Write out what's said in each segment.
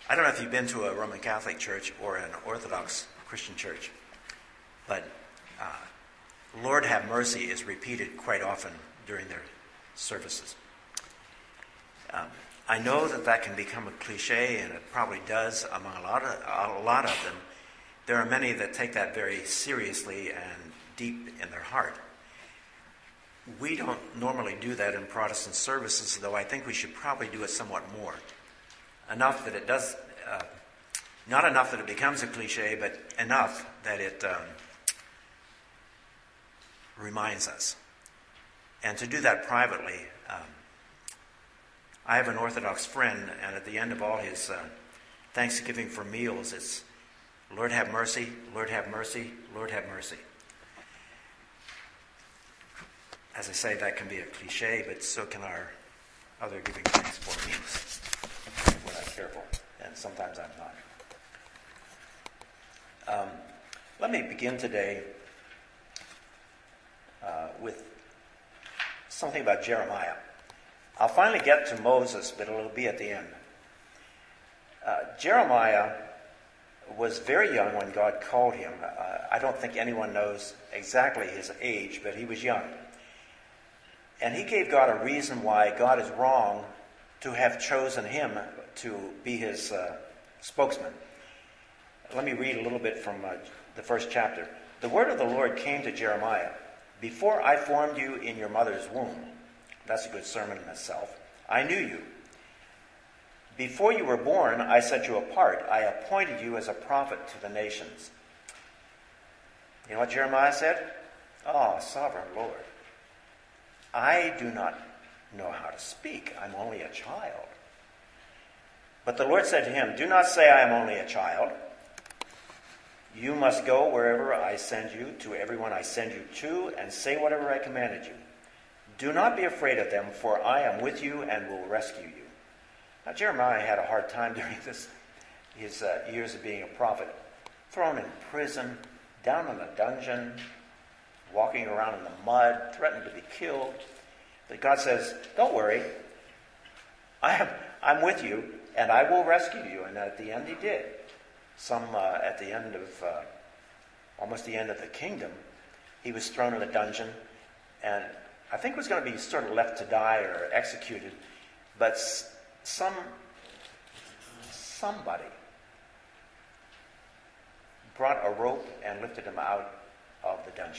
I don't know if you've been to a Roman Catholic church or an Orthodox Christian church, but Lord have mercy is repeated quite often during their services. I know that can become a cliche, and it probably does among a lot of them. There are many that take that very seriously and deep in their heart. We don't normally do that in Protestant services, though I think we should probably do it somewhat more. Enough that it does, not enough that it becomes a cliche, but enough that it reminds us. And to do that privately, I have an Orthodox friend, and at the end of all his Thanksgiving for meals, it's Lord have mercy, Lord have mercy, Lord have mercy. As I say, that can be a cliche, but so can our other giving thanks for meals. We're not careful, and sometimes I'm not. Let me begin today with something about Jeremiah. I'll finally get to Moses, but it'll be at the end. Jeremiah was very young when God called him. I don't think anyone knows exactly his age, but he was young. And he gave God a reason why God is wrong to have chosen him to be his spokesman. Let me read a little bit from the first chapter. The word of the Lord came to Jeremiah. Before I formed you in your mother's womb. That's a good sermon in itself. I knew you. Before you were born, I set you apart. I appointed you as a prophet to the nations. You know what Jeremiah said? Oh, sovereign Lord, I do not know how to speak. I'm only a child. But the Lord said to him, do not say I am only a child. You must go wherever I send you, to everyone I send you to, and say whatever I commanded you. Do not be afraid of them, for I am with you and will rescue you. Now, Jeremiah had a hard time during his years of being a prophet. Thrown in prison, down in a dungeon, walking around in the mud, threatened to be killed. But God says, don't worry. I'm with you, and I will rescue you. And at the end, he did. At the end of, almost the end of the kingdom, he was thrown in a dungeon, and I think was going to be sort of left to die or executed, but somebody brought a rope and lifted him out of the dungeon.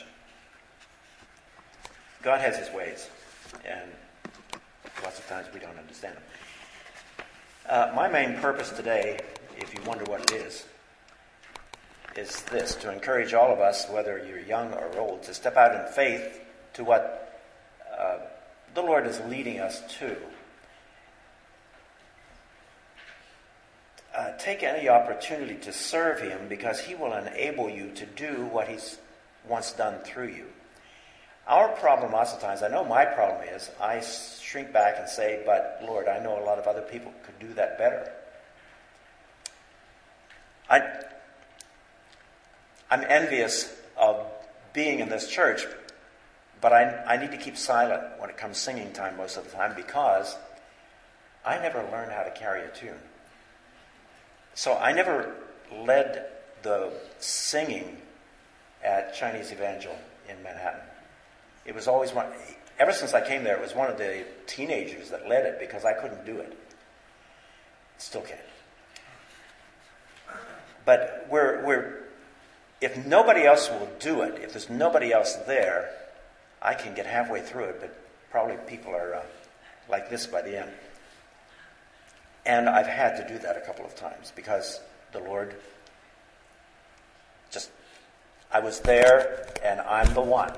God has his ways, and lots of times we don't understand them. My main purpose today, if you wonder what it is this: to encourage all of us, whether you're young or old, to step out in faith to what the Lord is leading us to. Take any opportunity to serve him, because he will enable you to do what he's once done through you. Our problem lots of times, I know my problem is, I shrink back and say, but Lord, I know a lot of other people could do that better. I'm envious of being in this church, but I need to keep silent when it comes singing time most of the time, because I never learned how to carry a tune. So I never led the singing at Chinese Evangel in Manhattan. It was always ever since I came there, it was one of the teenagers that led it, because I couldn't do it. Still can't. But if nobody else will do it, if there's nobody else there, I can get halfway through it, but probably people are like this by the end. And I've had to do that a couple of times, because the Lord I was there, and I'm the one.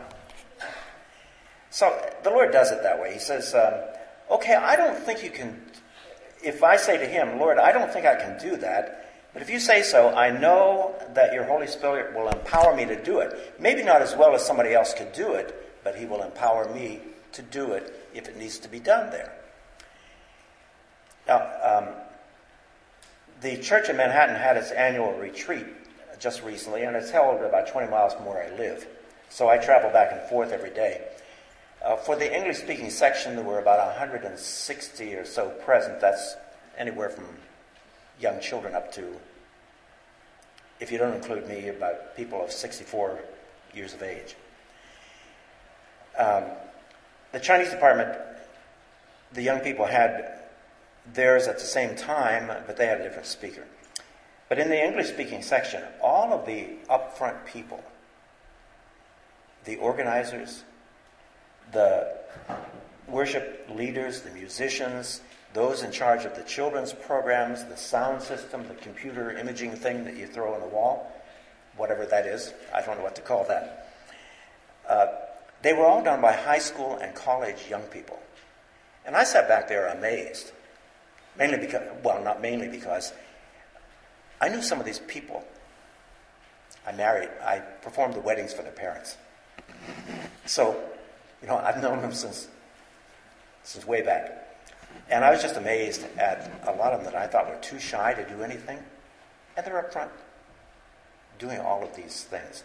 So the Lord does it that way. He says, okay, I don't think you can, if I say to him, Lord, I don't think I can do that, but if you say so, I know that your Holy Spirit will empower me to do it. Maybe not as well as somebody else could do it, but he will empower me to do it if it needs to be done there. Now, the church in Manhattan had its annual retreat just recently, and it's held about 20 miles from where I live. So I travel back and forth every day. For the English-speaking section, there were about 160 or so present. That's anywhere from young children up to, if you don't include me, about people of 64 years of age. The Chinese department, the young people had theirs at the same time, but they had a different speaker. But in the English-speaking section, all of the upfront people, the organizers, the worship leaders, the musicians, those in charge of the children's programs, the sound system, the computer imaging thing that you throw on the wall, whatever that is, I don't know what to call that. They were all done by high school and college young people. And I sat back there amazed. Not mainly because I knew some of these people. I performed the weddings for their parents. So, I've known them since way back. And I was just amazed at a lot of them that I thought were too shy to do anything. And they're up front doing all of these things.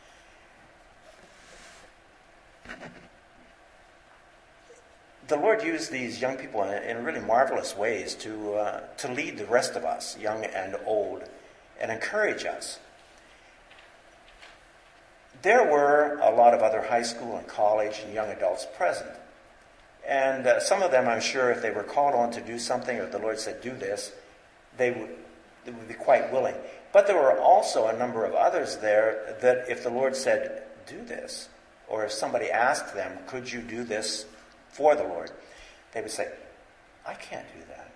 The Lord used these young people in really marvelous ways to lead the rest of us, young and old, and encourage us. There were a lot of other high school and college and young adults present. And some of them, I'm sure, if they were called on to do something, or the Lord said, do this, they would be quite willing. But there were also a number of others there that if the Lord said, do this, or if somebody asked them, could you do this for the Lord, they would say, I can't do that.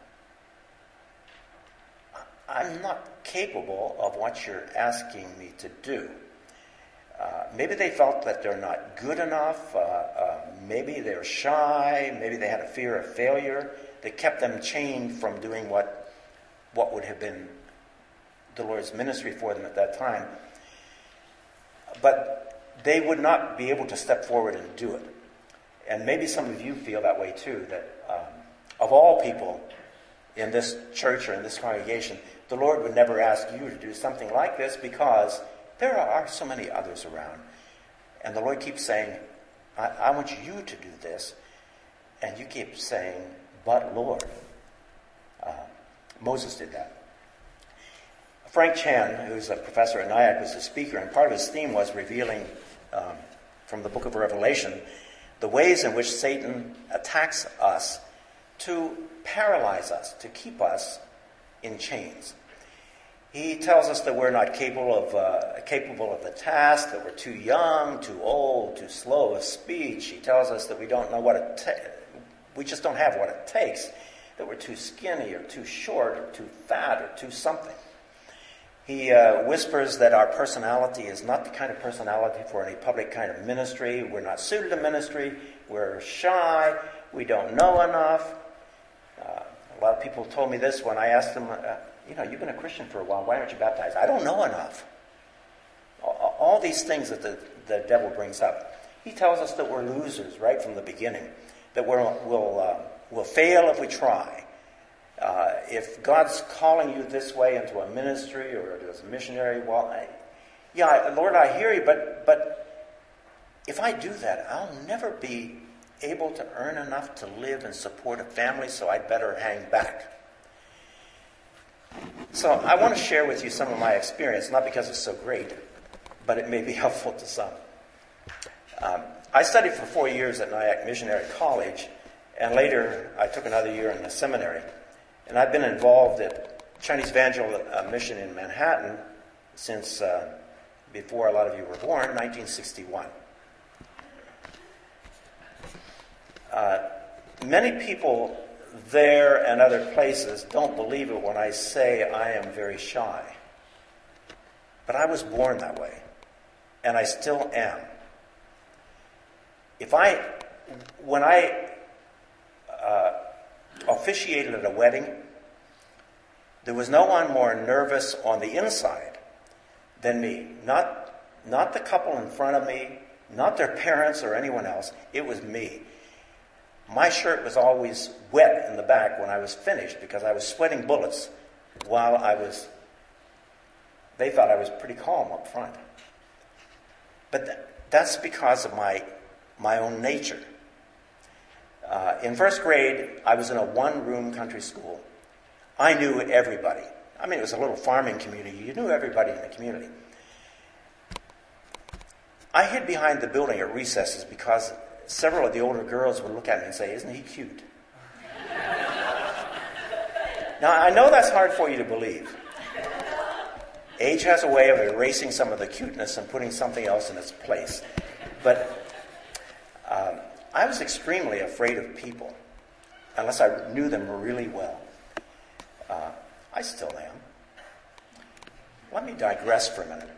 I'm not capable of what you're asking me to do. Maybe they felt that they're not good enough. Maybe they're shy. Maybe they had a fear of failure that kept them chained from doing what would have been the Lord's ministry for them at that time. But they would not be able to step forward and do it. And maybe some of you feel that way too, that of all people in this church or in this congregation, the Lord would never ask you to do something like this because there are so many others around. And the Lord keeps saying, I want you to do this. And you keep saying, but Lord. Moses did that. Frank Chan, who's a professor at Nyack, was the speaker, and part of his theme was revealing from the book of Revelation the ways in which Satan attacks us to paralyze us, to keep us in chains. He tells us that we're not capable of the task, that we're too young, too old, too slow of speech. He tells us that we don't know we just don't have what it takes, that we're too skinny or too short or too fat or too something. He whispers that our personality is not the kind of personality for any public kind of ministry. We're not suited to ministry. We're shy. We don't know enough. A lot of people told me this when I asked them, you've been a Christian for a while. Why aren't you baptized? I don't know enough. All these things that the devil brings up. He tells us that we're losers right from the beginning, that we'll fail if we try. If God's calling you this way into a ministry or as a missionary, Lord, I hear you, but if I do that, I'll never be able to earn enough to live and support a family, so I'd better hang back. So I want to share with you some of my experience, not because it's so great, but it may be helpful to some. I studied for 4 years at Nyack Missionary College, and later I took another year in the seminary. And I've been involved at Chinese Evangel Mission in Manhattan since before a lot of you were born, 1961. Many people there and other places don't believe it when I say I am very shy. But I was born that way, and I still am. When I officiated at a wedding, there was no one more nervous on the inside than me. Not the couple in front of me, not their parents or anyone else. It was me. My shirt was always wet in the back when I was finished because I was sweating bullets while they thought I was pretty calm up front. But that's because of my own nature. In first grade, I was in a one-room country school. I knew everybody. I mean, it was a little farming community. You knew everybody in the community. I hid behind the building at recesses because several of the older girls would look at me and say, "Isn't he cute?" Now, I know that's hard for you to believe. Age has a way of erasing some of the cuteness and putting something else in its place. But I was extremely afraid of people, unless I knew them really well. I still am. Let me digress for a minute.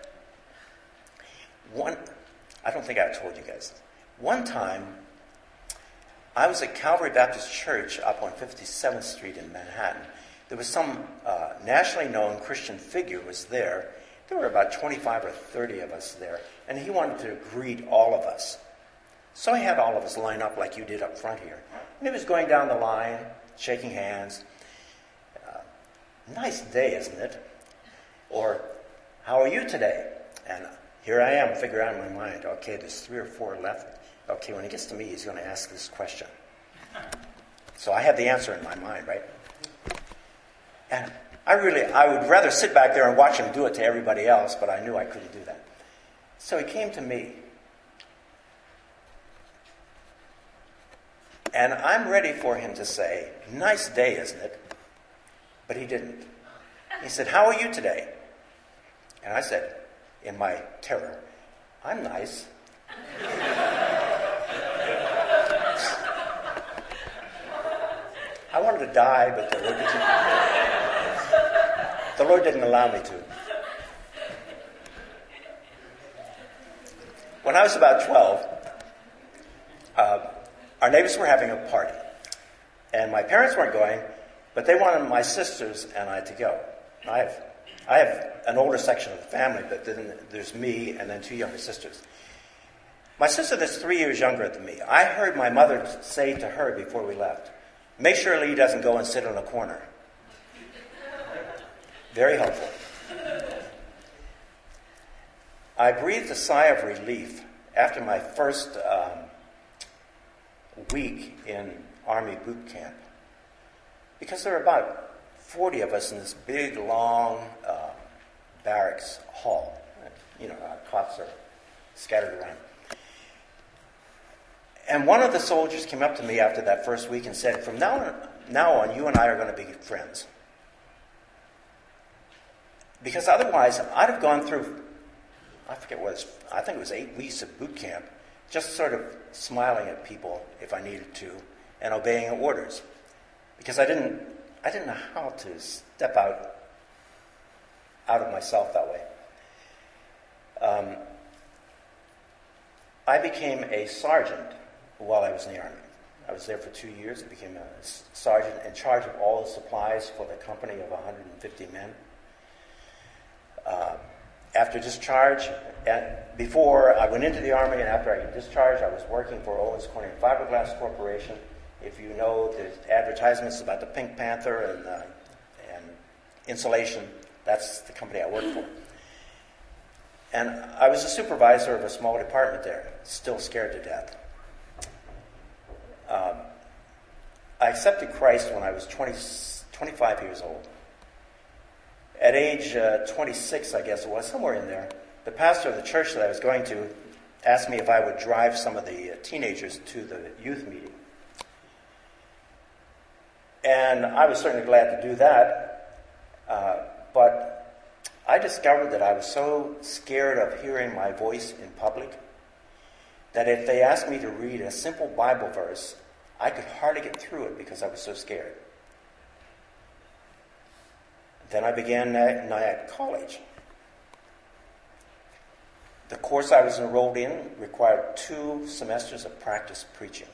I don't think I've told you guys. One time, I was at Calvary Baptist Church up on 57th Street in Manhattan. There was some nationally known Christian figure was there. There were about 25 or 30 of us there, and he wanted to greet all of us. So he had all of us line up like you did up front here. And he was going down the line, shaking hands. "Nice day, isn't it?" Or, "How are you today?" And here I am, figuring out in my mind, okay, there's 3 or 4 left. Okay, when he gets to me, he's going to ask this question. So I have the answer in my mind, right? And I would rather sit back there and watch him do it to everybody else, but I knew I couldn't do that. So he came to me. And I'm ready for him to say, "Nice day, isn't it?" But he didn't. He said, "How are you today?" And I said, in my terror, "I'm nice." I wanted to die, but the Lord didn't allow me to. When I was about 12, our neighbors were having a party. And my parents weren't going, but they wanted my sisters and I to go. I have an older section of the family, but then there's me and then 2 younger sisters. My sister that's 3 years younger than me, I heard my mother say to her before we left, "Make sure Lee doesn't go and sit in a corner." Very helpful. I breathed a sigh of relief after my first week in Army boot camp, because there were about 40 of us in this big, long barracks hall. You know, our cots are scattered around. And one of the soldiers came up to me after that first week and said, "From now on, you and I are going to be friends." Because otherwise, I'd have gone through, I think it was 8 weeks of boot camp, just sort of smiling at people if I needed to, and obeying orders. Because I didn't know how to step out of myself that way. I became a sergeant while I was in the Army. I was there for 2 years. I became a sergeant in charge of all the supplies for the company of 150 men. After discharge, before I went into the Army and after I discharged, I was working for Owens Corning Fiberglass Corporation. If you know, there's advertisements about the Pink Panther and insulation. That's the company I worked for. And I was a supervisor of a small department there, still scared to death. I accepted Christ when I was 25 years old. At age 26, I guess it was, somewhere in there, the pastor of the church that I was going to asked me if I would drive some of the teenagers to the youth meeting. And I was certainly glad to do that, but I discovered that I was so scared of hearing my voice in public that if they asked me to read a simple Bible verse, I could hardly get through it because I was so scared. Then I began Nyack College. The course I was enrolled in required 2 semesters of practice preaching.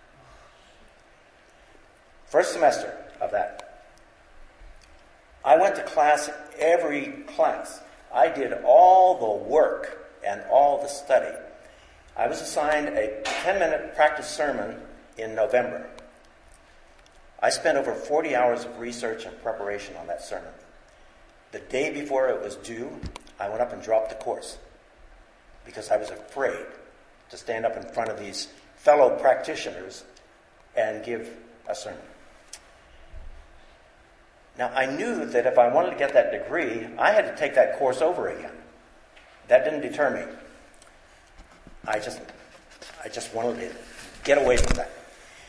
First semester of that, I went to class every class. I did all the work and all the study. I was assigned a 10-minute practice sermon in November. I spent over 40 hours of research and preparation on that sermon. The day before it was due, I went up and dropped the course because I was afraid to stand up in front of these fellow practitioners and give a sermon. Now, I knew that if I wanted to get that degree, I had to take that course over again. That didn't deter me. I just wanted to get away from that.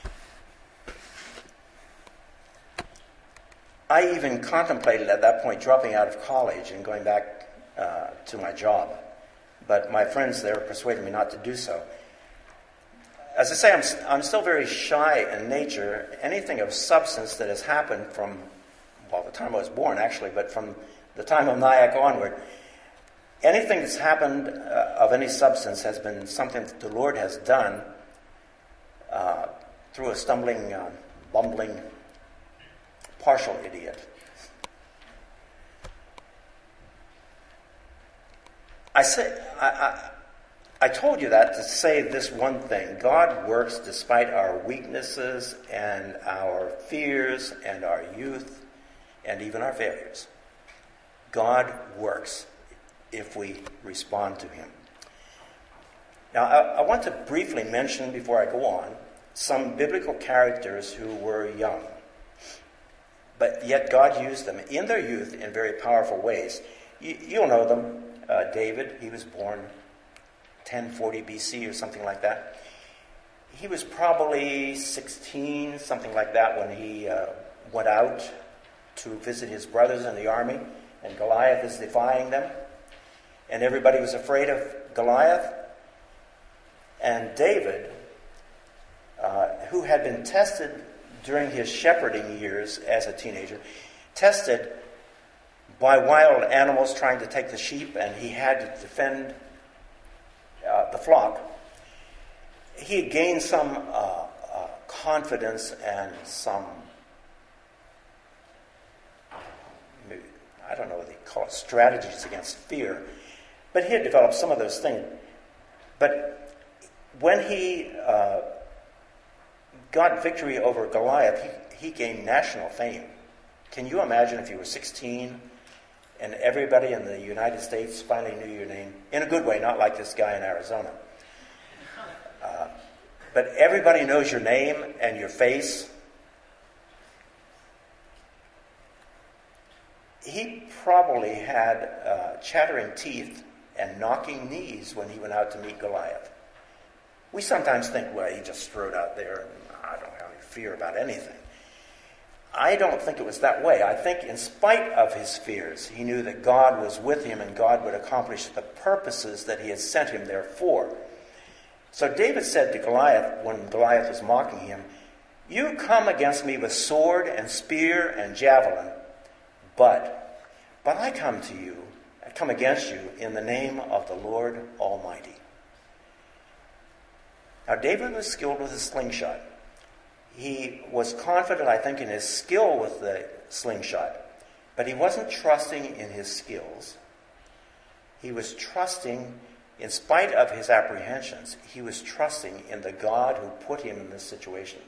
I even contemplated at that point dropping out of college and going back to my job. But my friends there persuaded me not to do so. As I say, I'm still very shy in nature. Anything of substance that has happened from, well, the time I was born, actually, but from the time of Nyack onward, anything that's happened of any substance has been something that the Lord has done through a stumbling, bumbling, partial idiot. I told you that to say this one thing. God works despite our weaknesses and our fears and our youth and even our failures. God works if we respond to him. Now, I want to briefly mention, before I go on, some biblical characters who were young, but yet God used them in their youth in very powerful ways. You'll know them. David, he was born 1040 BC or something like that. He was probably 16, something like that, when he went out to visit his brothers in the army, and Goliath is defying them. And everybody was afraid of Goliath. And David, who had been tested during his shepherding years as a teenager, tested by wild animals trying to take the sheep, and he had to defend the flock. He had gained some confidence and some, I don't know what they call it, strategies against fear. But he had developed some of those things. But when he got victory over Goliath, he gained national fame. Can you imagine if you were 16 and everybody in the United States finally knew your name? In a good way, not like this guy in Arizona. But everybody knows your name and your face. He probably had chattering teeth and knocking knees when he went out to meet Goliath. We sometimes think, well, he just strode out there and I don't have any fear about anything. I don't think it was that way. I think in spite of his fears, he knew that God was with him and God would accomplish the purposes that he had sent him there for. So David said to Goliath, when Goliath was mocking him, "You come against me with sword and spear and javelin, but I come against you in the name of the Lord Almighty." Now David was skilled with a slingshot. He was confident, I think, in his skill with the slingshot, but he wasn't trusting in his skills. He was trusting, in spite of his apprehensions, he was trusting in the God who put him in this situation.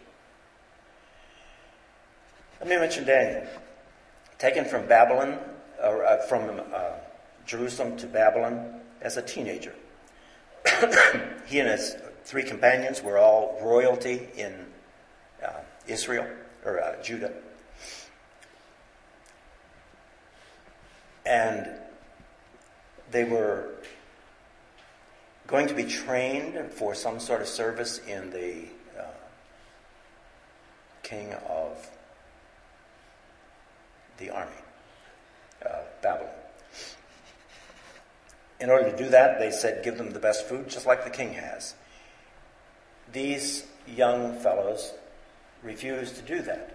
Let me mention Daniel, taken from Babylon, from Jerusalem to Babylon as a teenager. He and his 3 companions were all royalty in Israel, or Judah. And they were going to be trained for some sort of service in the king of the army, Babylon. In order to do that, they said, give them the best food, just like the king has. These young fellows refused to do that.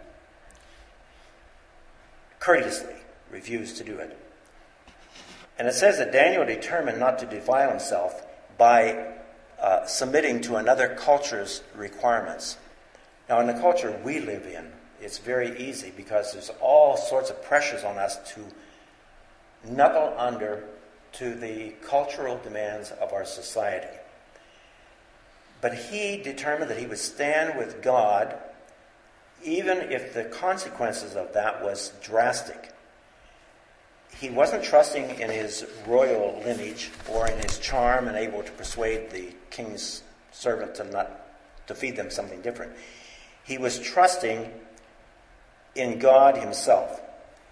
Courteously refused to do it. And it says that Daniel determined not to defile himself by submitting to another culture's requirements. Now, in the culture we live in, it's very easy because there's all sorts of pressures on us to knuckle under to the cultural demands of our society. But he determined that he would stand with God even if the consequences of that was drastic. He wasn't trusting in his royal lineage or in his charm and able to persuade the king's servant to feed them something different. He was trusting in God himself.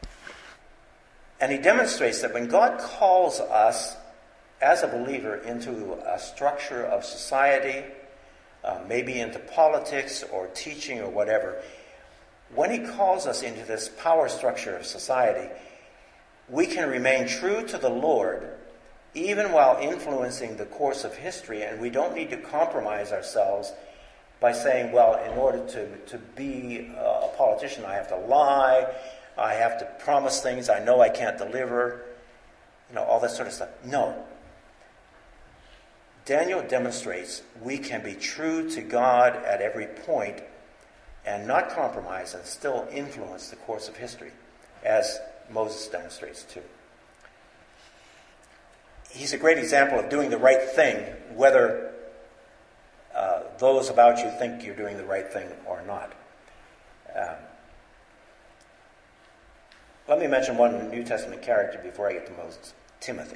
And he demonstrates that when God calls us as a believer into a structure of society, maybe into politics or teaching or whatever, when he calls us into this power structure of society, we can remain true to the Lord even while influencing the course of history, and we don't need to compromise ourselves by saying, well, in order to be a politician, I have to lie, I have to promise things I know I can't deliver, all that sort of stuff. No. Daniel demonstrates we can be true to God at every point and not compromise and still influence the course of history, as Moses demonstrates too. He's a great example of doing the right thing, whether those about you think you're doing the right thing or not. Let me mention one New Testament character before I get to Moses, Timothy.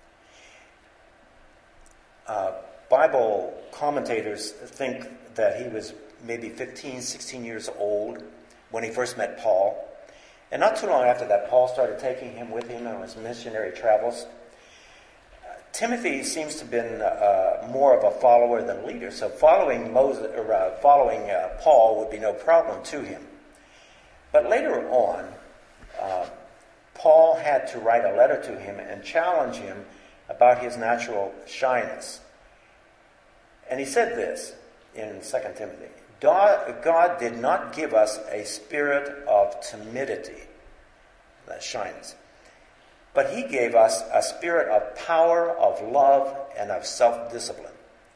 Bible commentators think that he was maybe 15, 16 years old when he first met Paul. And not too long after that, Paul started taking him with him on his missionary travels. Timothy seems to have been more of a follower than a leader, so following Paul would be no problem to him. But later on, Paul had to write a letter to him and challenge him about his natural shyness. And he said this in 2 Timothy, God did not give us a spirit of timidity, that shyness, but he gave us a spirit of power, of love, and of self-discipline.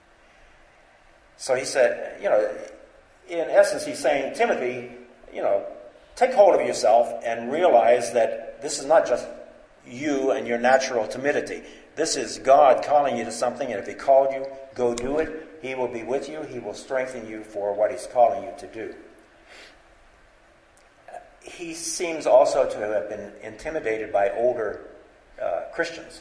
So he said, in essence, he's saying, Timothy, take hold of yourself and realize that this is not just you and your natural timidity. This is God calling you to something, and if he called you, go do it. He will be with you. He will strengthen you for what he's calling you to do. He seems also to have been intimidated by older Christians.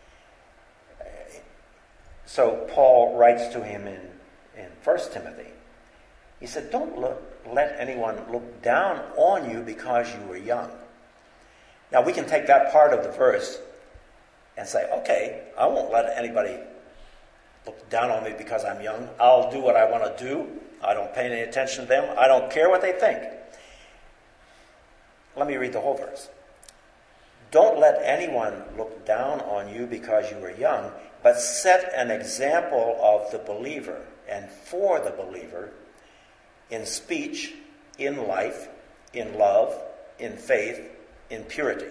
So Paul writes to him in 1 Timothy. He said, don't let anyone look down on you because you were young. Now we can take that part of the verse and say, okay, I won't let anybody look down on me because I'm young. I'll do what I want to do. I don't pay any attention to them. I don't care what they think. Let me read the whole verse. Don't let anyone look down on you because you are young, but set an example of the believer and for the believer in speech, in life, in love, in faith, in purity.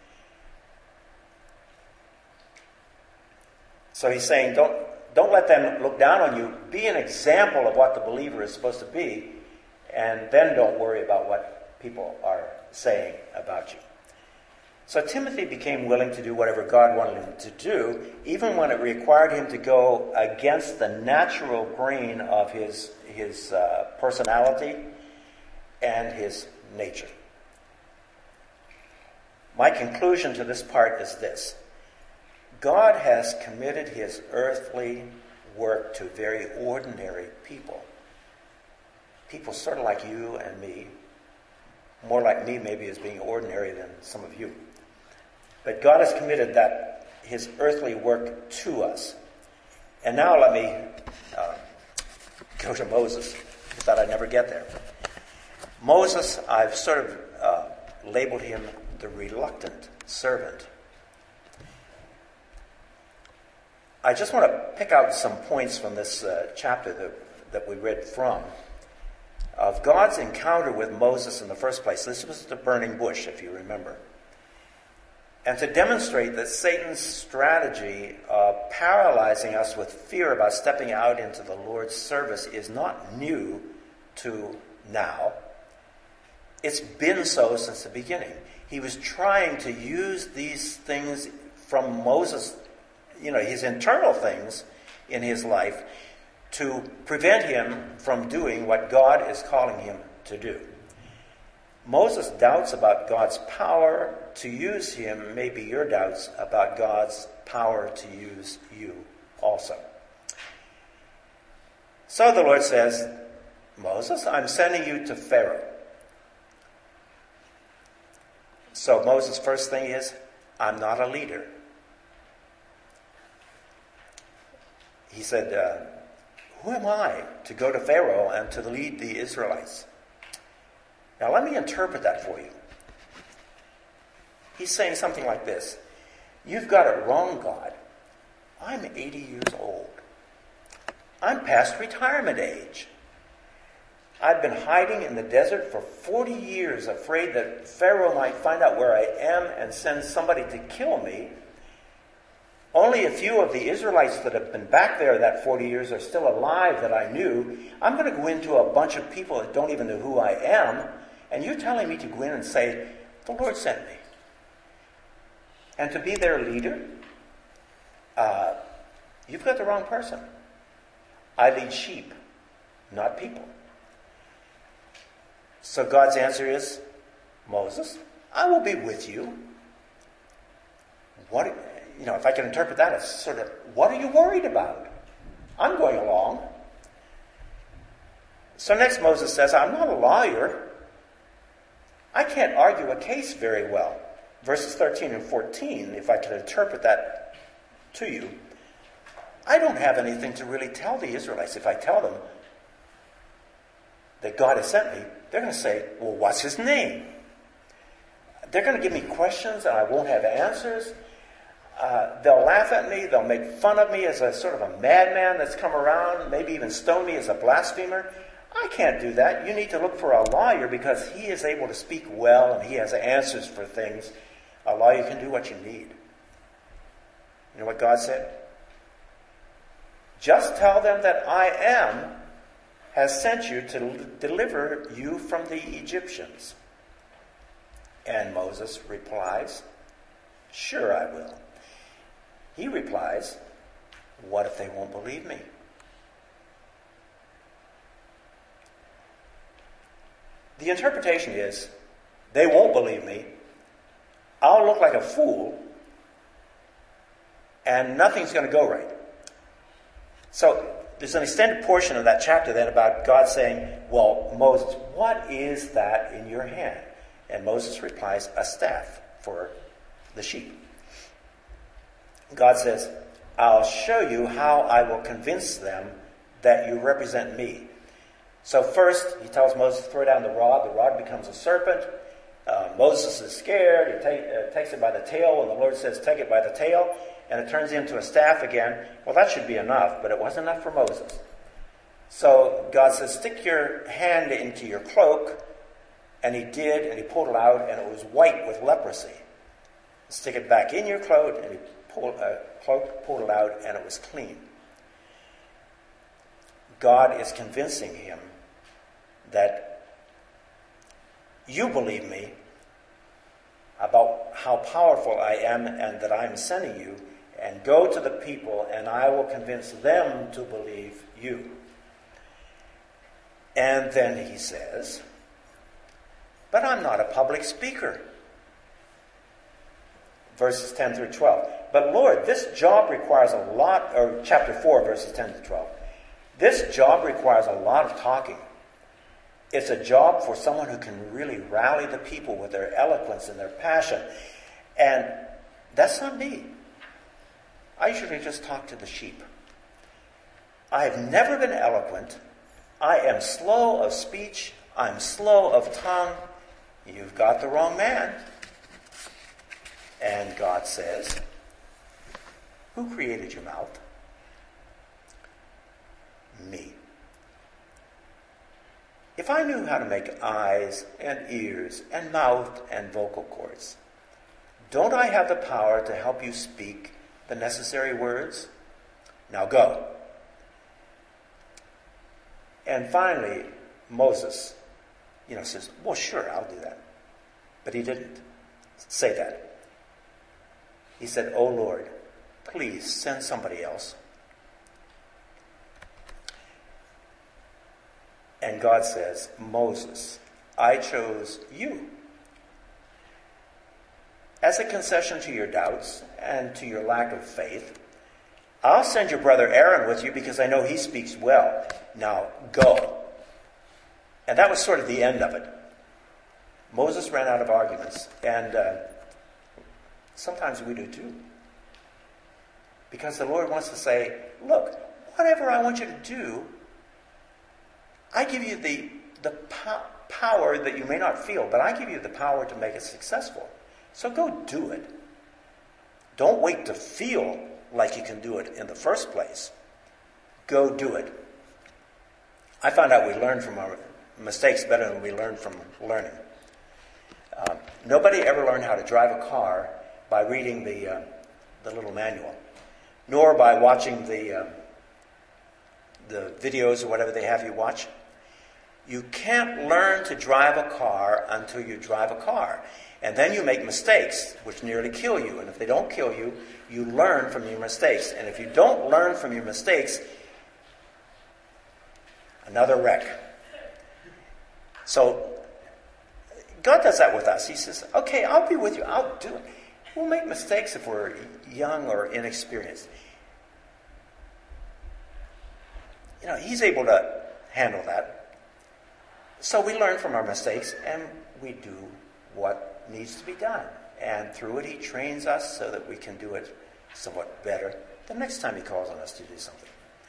So he's saying, don't let them look down on you. Be an example of what the believer is supposed to be, and then don't worry about what people are saying about you. So Timothy became willing to do whatever God wanted him to do, even when it required him to go against the natural grain of his personality and his nature. My conclusion to this part is this. God has committed his earthly work to very ordinary people. People sort of like you and me. More like me maybe as being ordinary than some of you. But God has committed his earthly work to us. And now let me go to Moses. I thought I'd never get there. Moses, I've sort of labeled him the reluctant servant. I just want to pick out some points from this chapter that we read from, of God's encounter with Moses in the first place. This was the burning bush, if you remember. And to demonstrate that Satan's strategy of paralyzing us with fear about stepping out into the Lord's service is not new to now. It's been so since the beginning. He was trying to use these things from Moses, his internal things in his life, to prevent him from doing what God is calling him to do. Moses' doubts about God's power to use him may be your doubts about God's power to use you also. So the Lord says, Moses, I'm sending you to Pharaoh. So Moses' first thing is, I'm not a leader. He said, who am I to go to Pharaoh and to lead the Israelites? Now let me interpret that for you. He's saying something like this. You've got it wrong, God. I'm 80 years old. I'm past retirement age. I've been hiding in the desert for 40 years, afraid that Pharaoh might find out where I am and send somebody to kill me. Only a few of the Israelites that have been back there that 40 years are still alive that I knew. I'm going to go into a bunch of people that don't even know who I am, and you're telling me to go in and say, the Lord sent me. And to be their leader? You've got the wrong person. I lead sheep, not people. So God's answer is, Moses, I will be with you. If I can interpret that as sort of, what are you worried about? I'm going along. So next Moses says, I'm not a lawyer. I can't argue a case very well. Verses 13 and 14, if I can interpret that to you, I don't have anything to really tell the Israelites. If I tell them that God has sent me, they're going to say, well, what's his name? They're going to give me questions and I won't have answers. They'll laugh at me. They'll make fun of me as a sort of a madman that's come around, maybe even stone me as a blasphemer. I can't do that. You need to look for a lawyer because he is able to speak well and he has answers for things. A lawyer can do what you need. You know what God said? Just tell them that I am has sent you to deliver you from the Egyptians. And Moses replies, sure I will. He replies, what if they won't believe me? The interpretation is, they won't believe me, I'll look like a fool, and nothing's going to go right. So there's an extended portion of that chapter then about God saying, well, Moses, what is that in your hand? And Moses replies, a staff for the sheep. God says, I'll show you how I will convince them that you represent me. So first, he tells Moses to throw down the rod. The rod becomes a serpent. Moses is scared. He takes it by the tail, and the Lord says, take it by the tail, and it turns into a staff again. Well, that should be enough, but it wasn't enough for Moses. So God says, stick your hand into your cloak, and he did, and he pulled it out, and it was white with leprosy. Stick it back in your cloak, and he pulled it out, and it was clean. God is convincing him that you believe me about how powerful I am and that I'm sending you, and go to the people and I will convince them to believe you. And then he says, but I'm not a public speaker. Verses 10 through 12. But Lord, this job requires a lot, or chapter 4, verses 10 to 12. This job requires a lot of talking. It's a job for someone who can really rally the people with their eloquence and their passion. And that's not me. I usually just talk to the sheep. I've never been eloquent. I am slow of speech. I'm slow of tongue. You've got the wrong man. And God says, who created your mouth? Me. If I knew how to make eyes and ears and mouth and vocal cords, don't I have the power to help you speak the necessary words? Now go. And finally, Moses, says, well, sure, I'll do that. But he didn't say that. He said, oh, Lord, please send somebody else. And God says, Moses, I chose you. As a concession to your doubts and to your lack of faith, I'll send your brother Aaron with you because I know he speaks well. Now, go. And that was sort of the end of it. Moses ran out of arguments. And Sometimes we do too. Because the Lord wants to say, look, whatever I want you to do, I give you the power that you may not feel, but I give you the power to make it successful. So go do it. Don't wait to feel like you can do it in the first place. Go do it. I found out we learn from our mistakes better than we learn from learning. Nobody ever learned how to drive a car by reading the little manual, nor by watching the videos or whatever they have you watch. You can't learn to drive a car until you drive a car. And then you make mistakes, which nearly kill you. And if they don't kill you, you learn from your mistakes. And if you don't learn from your mistakes, another wreck. So God does that with us. He says, okay, I'll be with you. I'll do it. We'll make mistakes if we're young or inexperienced. He's able to handle that. So we learn from our mistakes and we do what needs to be done. And through it, he trains us so that we can do it somewhat better the next time he calls on us to do something.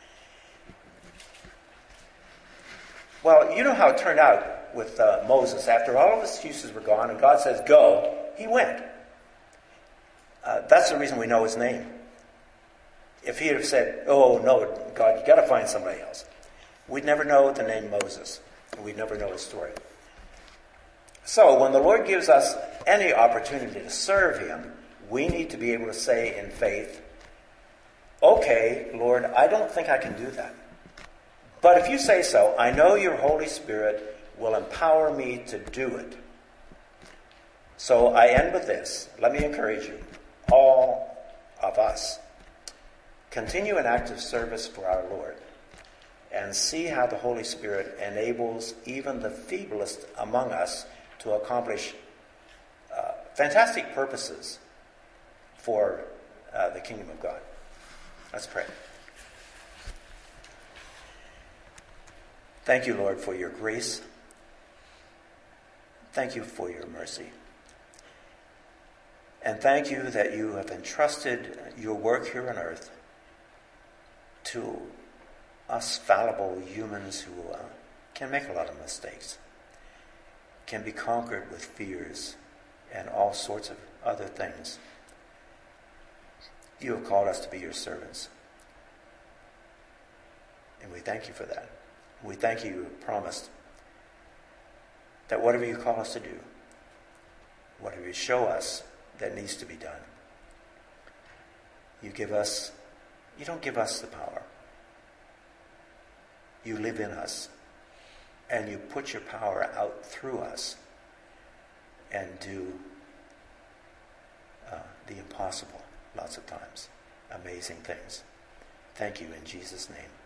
Well, you know how it turned out with Moses. After all of his excuses were gone and God says, go, he went. That's the reason we know his name. If he had said, oh, no, God, you got to find somebody else, we'd never know the name Moses. We'd never know his story. So when the Lord gives us any opportunity to serve him, we need to be able to say in faith, okay, Lord, I don't think I can do that. But if you say so, I know your Holy Spirit will empower me to do it. So I end with this. Let me encourage you, all of us, continue in active service for our Lord and see how the Holy Spirit enables even the feeblest among us to accomplish fantastic purposes for the kingdom of God. Let's pray. Thank you, Lord, for your grace. Thank you for your mercy. And thank you that you have entrusted your work here on earth to us fallible humans who can make a lot of mistakes, can be conquered with fears and all sorts of other things. You have called us to be your servants. And we thank you for that. We thank you promised that whatever you call us to do, whatever you show us that needs to be done, you don't give us the power. You live in us, and you put your power out through us and do the impossible lots of times. Amazing things. Thank you in Jesus' name.